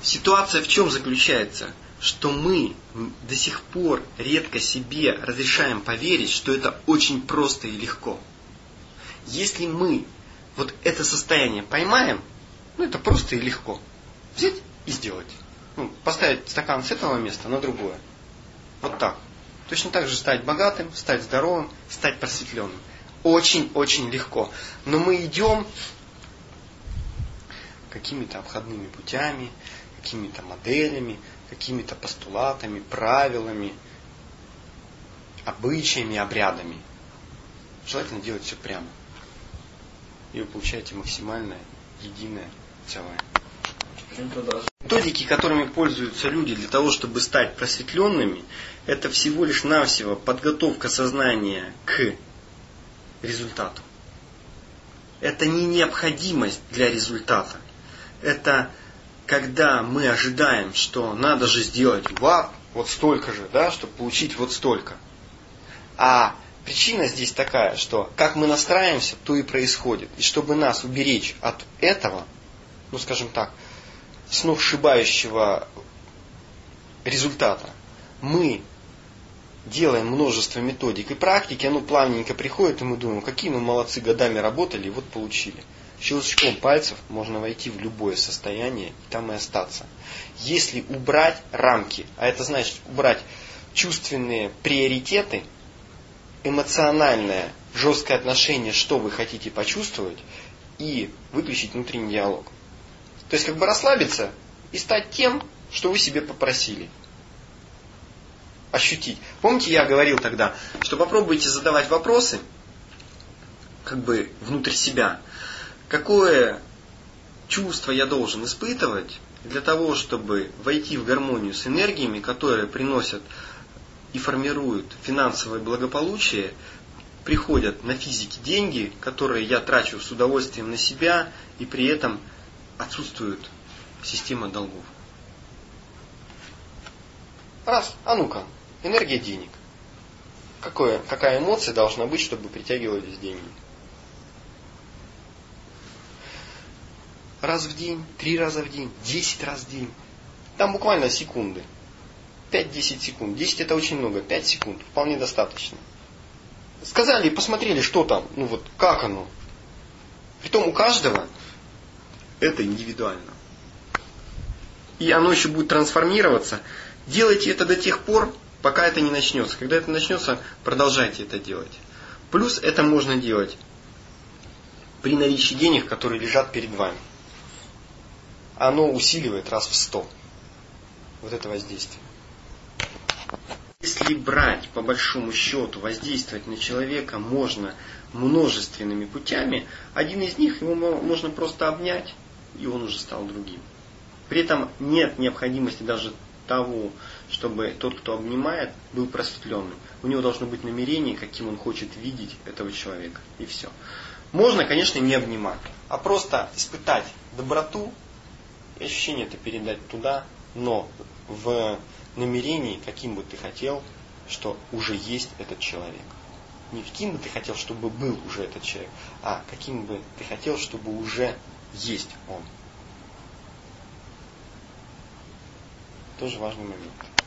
Ситуация в чем заключается? Что мы до сих пор редко себе разрешаем поверить, что это очень просто и легко. Если мы вот это состояние поймаем, это просто и легко. Взять и сделать. Поставить стакан с этого места на другое. Вот так. Точно так же стать богатым, стать здоровым, стать просветленным. Очень-очень легко. Но мы идем какими-то обходными путями, какими-то моделями, какими-то постулатами, правилами, обычаями, обрядами. Желательно делать все прямо. И вы получаете максимальное, единое, целое. Методики, которыми пользуются люди для того, чтобы стать просветленными, это всего лишь навсего подготовка сознания к результату. Это не необходимость для результата. Это когда мы ожидаем, что надо же сделать вот столько же, да, чтобы получить вот столько. А причина здесь такая, что как мы настраиваемся, то и происходит. И чтобы нас уберечь от этого, скажем так, сногсшибающего результата, мы делаем множество методик и практики, оно плавненько приходит, и мы думаем, какие мы молодцы, годами работали, и вот получили. Щелчком пальцев можно войти в любое состояние и там и остаться. Если убрать рамки, а это значит убрать чувственные приоритеты, эмоциональное, жесткое отношение, что вы хотите почувствовать, и выключить внутренний диалог. То есть расслабиться и стать тем, что вы себе попросили. Ощутить. Помните, я говорил тогда, что попробуйте задавать вопросы, внутрь себя. Какое чувство я должен испытывать для того, чтобы войти в гармонию с энергиями, которые приносят и формируют финансовое благополучие, приходят на физике деньги, которые я трачу с удовольствием на себя, и при этом отсутствует система долгов. Ну-ка, энергия денег. Какая эмоция должна быть, чтобы притягивались деньги? Раз в день, 3 раза в день, 10 раз в день. Там буквально секунды. 5-10 секунд. 10 это очень много, 5 секунд вполне достаточно. Сказали и посмотрели, что там, как оно. Притом у каждого это индивидуально. И оно еще будет трансформироваться. Делайте это до тех пор, пока это не начнется. Когда это начнется, продолжайте это делать. Плюс это можно делать при наличии денег, которые лежат перед вами. Оно усиливает раз в 100 вот это воздействие. Если брать по большому счету, воздействовать на человека можно множественными путями, один из них его можно просто обнять, и он уже стал другим. При этом нет необходимости даже того, чтобы тот, кто обнимает, был просветленным. У него должно быть намерение, каким он хочет видеть этого человека. И все. Можно, конечно, не обнимать, а просто испытать доброту, и ощущение это передать туда, но в намерении, каким бы ты хотел, что уже есть этот человек. Не каким бы ты хотел, чтобы был уже этот человек, а каким бы ты хотел, чтобы уже есть он. Тоже важный момент.